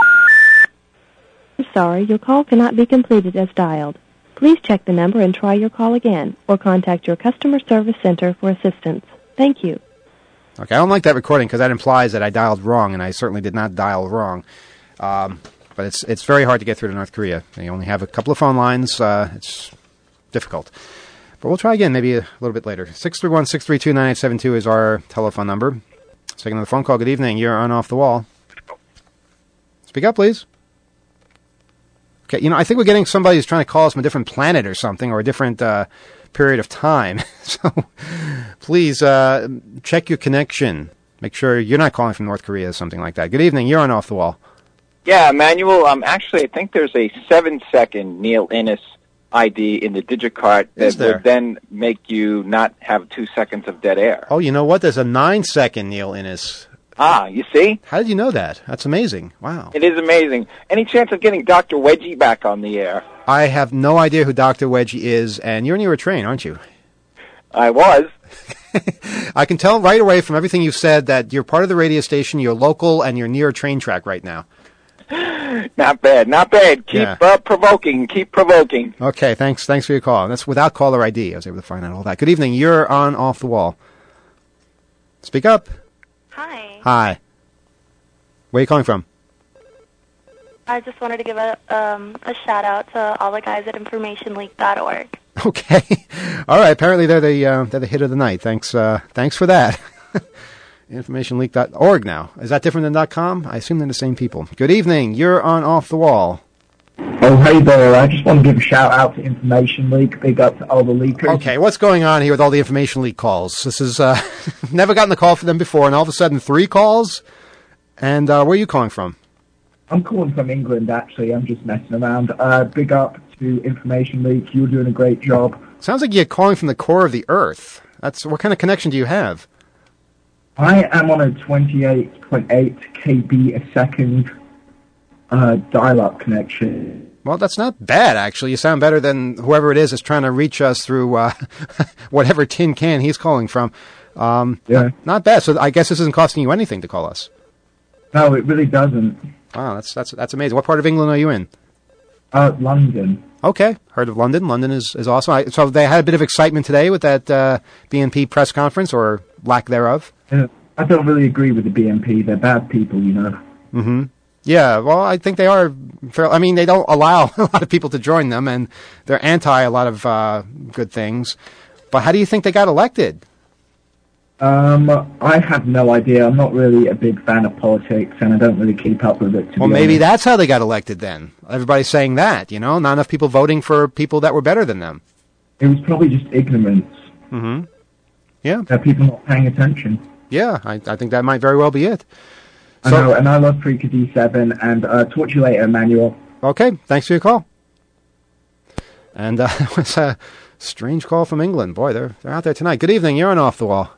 I'm sorry, your call cannot be completed as dialed. Please check the number and try your call again, or contact your customer service center for assistance. Thank you. Okay, I don't like that recording because that implies that I dialed wrong, and I certainly did not dial wrong. Um, but it's it's very hard to get through to North Korea. They only have a couple of phone lines. Uh, it's difficult. But we'll try again maybe a little bit later. six three one, six three two, nine eight seven two is our telephone number. Second on the phone call. Good evening. You're on Off the Wall. Speak up, please. Okay, you know, I think we're getting somebody who's trying to call us from a different planet or something, or a different uh, period of time. So please uh, check your connection. Make sure you're not calling from North Korea or something like that. Good evening. You're on Off the Wall. Yeah, Emmanuel, um, actually, I think there's a seven-second Neil Innes I D in the DigiCart that would then make you not have two seconds of dead air. Oh, you know what? There's a nine-second Neil Innes. Ah, you see? How did you know that? That's amazing. Wow. It is amazing. Any chance of getting Doctor Wedgie back on the air? I have no idea who Doctor Wedgie is, and you're near a train, aren't you? I was. I can tell right away from everything you've said that you're part of the radio station, you're local, and you're near a train track right now. Not bad, not bad. Keep Yeah. uh, provoking, keep provoking. Okay, thanks Thanks for your call. That's without caller I D. I was able to find out all that. Good evening. You're on Off the Wall. Speak up. Hi. Hi. Where are you calling from? I just wanted to give a um, a shout out to all the guys at information leak dot org. Okay. All right. Apparently they're the uh, they're the hit of the night. Thanks. Uh, thanks for that. information leak dot org now. Is that different than .com? I assume they're the same people. Good evening. You're on Off the Wall. Oh, hey there. I just want to give a shout out to Information Leak. Big up to all the leakers. Okay, what's going on here with all the Information Leak calls? This is, uh, never gotten a call from them before, and all of a sudden three calls? And uh, where are you calling from? I'm calling from England, actually. I'm just messing around. Uh, big up to Information Leak. You're doing a great job. Sounds like you're calling from the core of the Earth. That's what kind of connection do you have? I am on a twenty-eight point eight kilobits a second uh, dial-up connection. Well, that's not bad, actually. You sound better than whoever it is that's trying to reach us through uh, whatever tin can he's calling from. Um, Yeah. Not, not bad. So I guess this isn't costing you anything to call us. No, it really doesn't. Wow, that's that's that's amazing. What part of England are you in? Uh, London. Okay, heard of London. London is, is awesome. I, so they had a bit of excitement today with that uh, B N P press conference, or lack thereof. Yeah, I don't really agree with the B N P. They're bad people, you know. Mm-hmm. Yeah, well, I think they are. Fair, I mean, they don't allow a lot of people to join them, and they're anti a lot of uh, good things. But how do you think they got elected? Um, I have no idea. I'm not really a big fan of politics, and I don't really keep up with it. To Well, be maybe honest. that's how they got elected then. Everybody's saying that, you know, not enough people voting for people that were better than them. It was probably just ignorance. Mm-hmm. Yeah. That people not paying attention. Yeah, I, I think that might very well be it. I know, and I love Freaker D seven, and uh, talk to you later, Emmanuel. Okay, thanks for your call. And uh, it was a strange call from England. Boy, they're they're out there tonight. Good evening, you're on Off the Wall.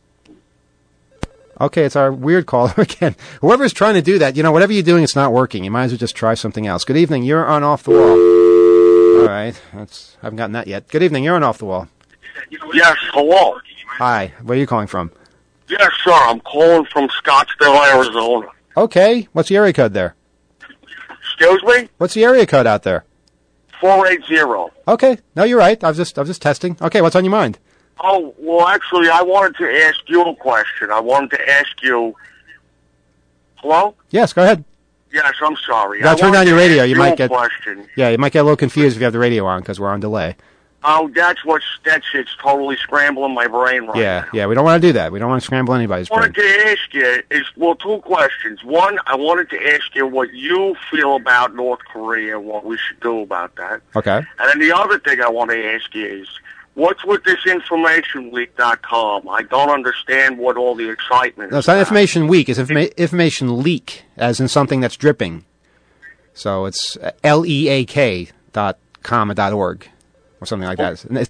Okay, it's our weird caller again. Whoever's trying to do that, you know, whatever you're doing, it's not working. You might as well just try something else. Good evening, you're on Off the Wall. All right, that's I haven't gotten that yet. Good evening, you're on Off the Wall. Yes, hello. Hi, where are you calling from? Yes, sir. I'm calling from Scottsdale, Arizona. Okay, what's the area code there? Excuse me? What's the area code out there? four eight zero. Okay, no, you're right. I was just I was just testing. Okay, what's on your mind? Oh, well, actually, I wanted to ask you a question. I wanted to ask you... Hello? Yes, go ahead. Yes, I'm sorry. You gotta I turn wanted down to your radio. ask You you might a get question. yeah, you might get a little confused if you have the radio on because we're on delay. Oh, that's what's... That's it's totally scrambling my brain right Yeah, now. yeah, we don't want to do that. We don't want to scramble anybody's I wanted brain. to ask you is, well, two questions. One, I wanted to ask you what you feel about North Korea and what we should do about that. Okay. And then the other thing I want to ask you is, what's with this information leak dot com? I don't understand what all the excitement No, is it's not about. information weak. It's informa- information leak, as in something that's dripping. So it's L E A K dot com or dot org or something like that. And it's-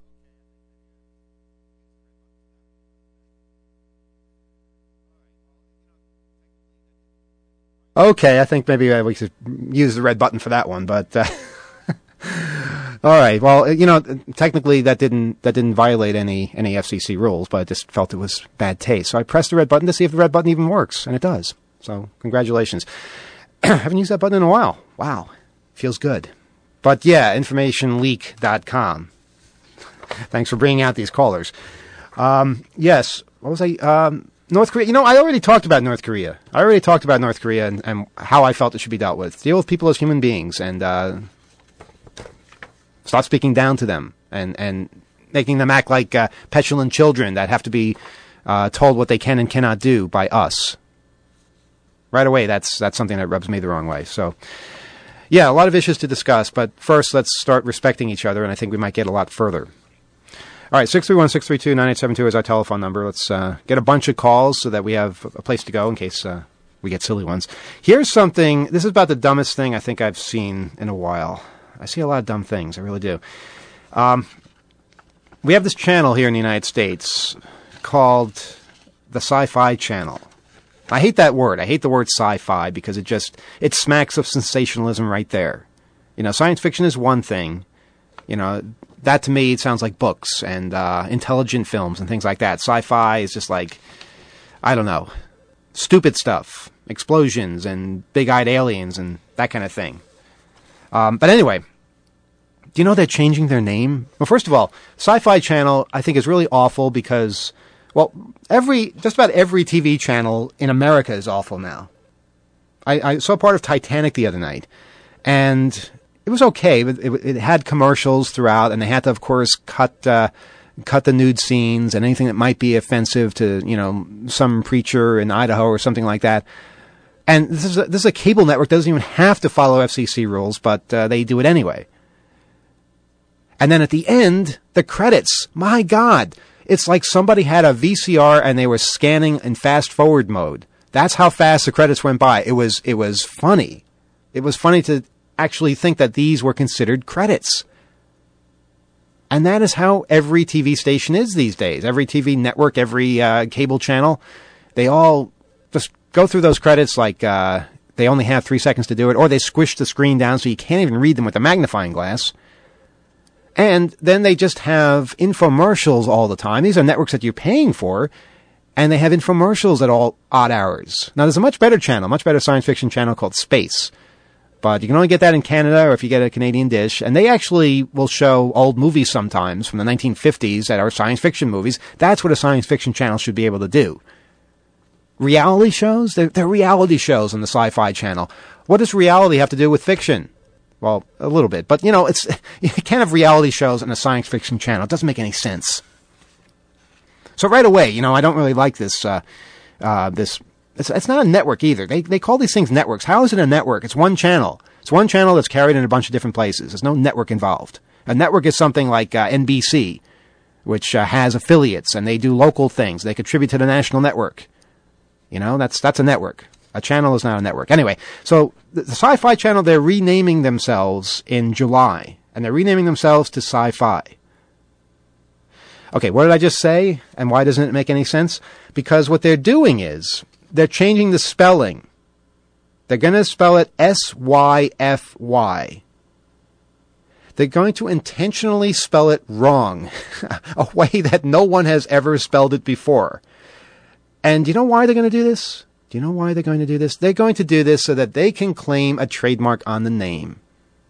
Okay, I think maybe uh, we should use the red button for that one, but uh, all right. Well, you know, technically that didn't that didn't violate any any F C C rules, but I just felt it was bad taste. So I pressed the red button to see if the red button even works, and it does. So congratulations. I haven't used that button in a while. Wow, feels good. But yeah, information leak dot com. Thanks for bringing out these callers. Um, yes, what was I? Um, North Korea. You know, I already talked about North Korea. I already talked about North Korea and, and how I felt it should be dealt with. Deal with people as human beings and uh, stop speaking down to them and, and making them act like uh, petulant children that have to be uh, told what they can and cannot do by us. Right away, that's that's something that rubs me the wrong way. So, yeah, a lot of issues to discuss. But first, let's start respecting each other, and I think we might get a lot further. All right, six three one, six three two, nine eight seven two is our telephone number. Let's uh, get a bunch of calls so that we have a place to go in case uh, we get silly ones. Here's something. This is about the dumbest thing I think I've seen in a while. I see a lot of dumb things. I really do. Um, we have this channel here in the United States called the Sci-Fi Channel. I hate that word. I hate the word sci-fi because it just, it smacks of sensationalism right there. You know, science fiction is one thing. You know, that to me, it sounds like books and uh, intelligent films and things like that. Sci-fi is just like, I don't know, stupid stuff, explosions and big-eyed aliens and that kind of thing. Um, but anyway, do you know they're changing their name? Well, first of all, Sci-Fi Channel I think is really awful because, well, every just about every T V channel in America is awful now. I, I saw part of Titanic the other night, and it was okay. It, it, it had commercials throughout, and they had to, of course, cut uh, cut the nude scenes and anything that might be offensive to, you know, some preacher in Idaho or something like that. And this is a, this is a cable network that doesn't even have to follow F C C rules, but uh, they do it anyway. And then at the end, the credits. My God, it's like somebody had a V C R and they were scanning in fast forward mode. That's how fast the credits went by. It was it was funny. It was funny to actually think that these were considered credits. And that is how every T V station is these days. Every T V network, every uh, cable channel, they all just go through those credits like uh, they only have three seconds to do it, or they squish the screen down so you can't even read them with a magnifying glass. And then they just have infomercials all the time. These are networks that you're paying for, And they have infomercials at all odd hours. Now, there's a much better channel, much better science fiction channel called Space. But you can only get that in Canada or if you get a Canadian dish. And they actually will show old movies sometimes from the nineteen fifties that are science fiction movies. That's what a science fiction channel should be able to do. Reality shows? They're, they're reality shows on the Sci-Fi Channel. What does reality have to do with fiction? Well, a little bit. But, you know, it's you can't have reality shows on a science fiction channel. It doesn't make any sense. So right away, you know, I don't really like this, uh, uh, this, it's, it's not a network either. They, they call these things networks. How is it a network? It's one channel. It's one channel that's carried in a bunch of different places. There's no network involved. A network is something like, uh, N B C, which, uh, has affiliates and they do local things. They contribute to the national network. You know, that's, that's a network. A channel is not a network. Anyway, so the, the Sci-Fi Channel, they're renaming themselves in July, and they're renaming themselves to Sci-Fi. Okay, what did I just say? And why doesn't it make any sense? Because what they're doing is, they're changing the spelling. They're going to spell it S Y F Y. They're going to intentionally spell it wrong, a way that no one has ever spelled it before. And do you know why they're going to do this? Do you know why they're going to do this? They're going to do this so that they can claim a trademark on the name.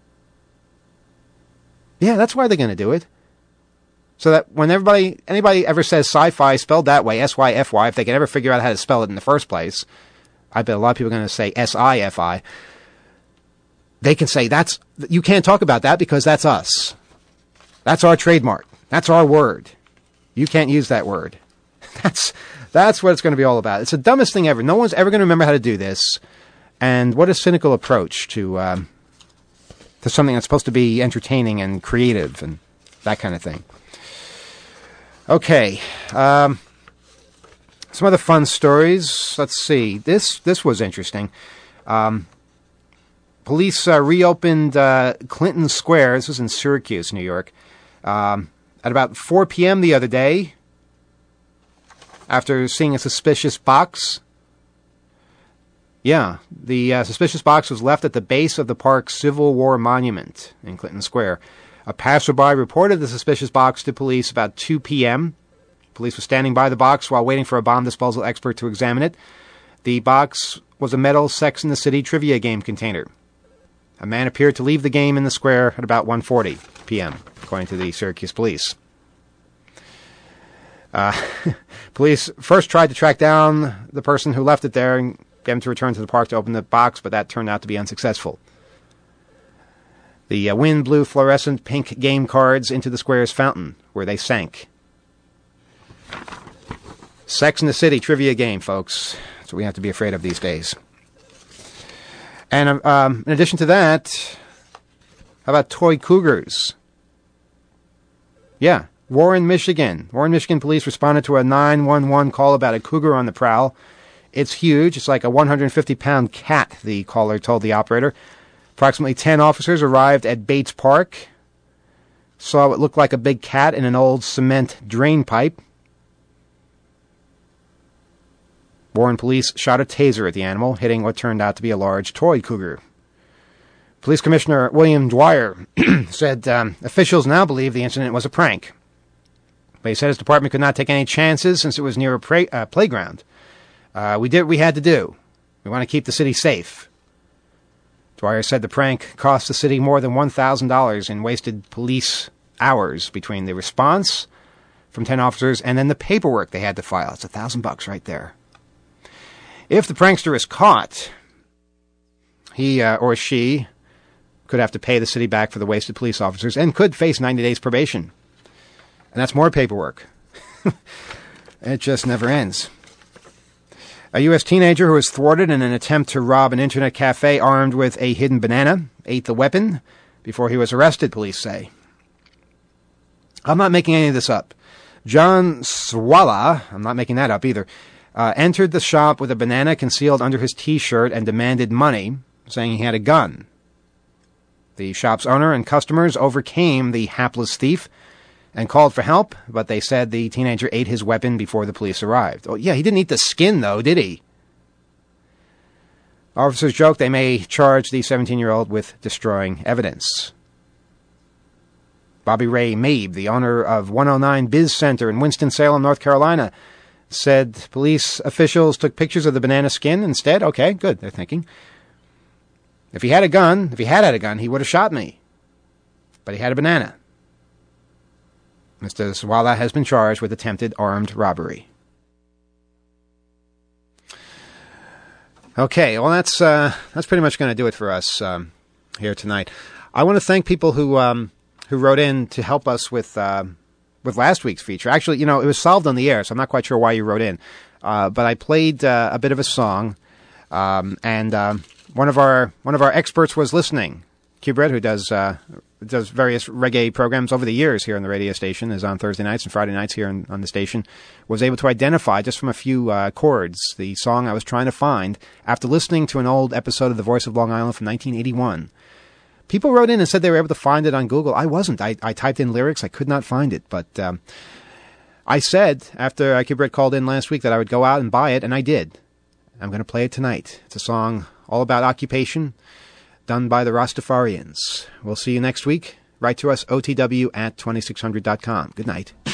Yeah, that's why they're going to do it. So that when everybody, anybody ever says sci-fi spelled that way, S Y F Y, if they can ever figure out how to spell it in the first place, I bet a lot of people are going to say S I F I. They can say, that's, you can't talk about that because that's us. That's our trademark. That's our word. You can't use that word. That's, that's what it's going to be all about. It's the dumbest thing ever. No one's ever going to remember how to do this. And what a cynical approach to, um, to something that's supposed to be entertaining and creative and that kind of thing. Okay. Um, some other fun stories. Let's see. This, this was interesting. Um, police uh, reopened uh, Clinton Square. This was in Syracuse, New York. Um, at about four p.m. the other day, after seeing a suspicious box. Yeah, the uh, suspicious box was left at the base of the park's Civil War Monument in Clinton Square. A passerby reported the suspicious box to police about two p.m. Police were standing by the box while waiting for a bomb disposal expert to examine it. The box was a metal Sex and the City trivia game container. A man appeared to leave the game in the square at about one forty p.m., according to the Syracuse police. Uh, police first tried to track down the person who left it there and get him to return to the park to open the box, but that turned out to be unsuccessful. The uh, wind blew fluorescent pink game cards into the square's fountain, where they sank. Sex and the City trivia game, folks. That's what we have to be afraid of these days. And um, in addition to that, how about toy cougars? Yeah. Warren, Michigan. Warren, Michigan police responded to a nine one one call about a cougar on the prowl. It's huge. It's like a one hundred fifty pound cat, the caller told the operator. Approximately ten officers arrived at Bates Park, saw what looked like a big cat in an old cement drain pipe. Warren police shot a taser at the animal, hitting what turned out to be a large toy cougar. Police Commissioner William Dwyer said um, officials now believe the incident was a prank. But he said his department could not take any chances since it was near a pra- uh, playground. Uh, we did what we had to do. We want to keep the city safe. Dwyer said the prank cost the city more than one thousand dollars in wasted police hours between the response from ten officers and then the paperwork they had to file. It's a thousand bucks right there. If the prankster is caught, he uh, or she could have to pay the city back for the wasted police officers and could face ninety days probation. And that's more paperwork. It just never ends. A U S teenager who was thwarted in an attempt to rob an internet cafe armed with a hidden banana ate the weapon before he was arrested, police say. I'm not making any of this up. John Swala, I'm not making that up either, uh, entered the shop with a banana concealed under his T-shirt and demanded money, saying he had a gun. The shop's owner and customers overcame the hapless thief and called for help, but they said the teenager ate his weapon before the police arrived. Oh, yeah, he didn't eat the skin, though, did he? Officers joked they may charge the seventeen-year-old with destroying evidence. Bobby Ray Mabe, the owner of one oh nine Biz Center in Winston-Salem, North Carolina, said police officials took pictures of the banana skin instead. Okay, good, they're thinking. If he had a gun, if he had had a gun, he would have shot me. But he had a banana. Mister Swala has been charged with attempted armed robbery. Okay, well, that's uh, that's pretty much going to do it for us um, here tonight. I want to thank people who um, who wrote in to help us with uh, with last week's feature. Actually, you know, it was solved on the air, so I'm not quite sure why you wrote in. Uh, but I played uh, a bit of a song, um, and um, one of our one of our experts was listening. Cubred, who does uh, does various reggae programs over the years here on the radio station, is on Thursday nights and Friday nights here on, on the station, was able to identify just from a few uh, chords the song I was trying to find after listening to an old episode of The Voice of Long Island from nineteen eighty-one. People wrote in and said they were able to find it on Google. I wasn't. I, I typed in lyrics. I could not find it. But um, I said, after uh, Cubred called in last week, that I would go out and buy it, and I did. I'm going to play it tonight. It's a song all about occupation, done by the Rastafarians. We'll see you next week. Write to us, O T W at twenty-six hundred dot com. Good night.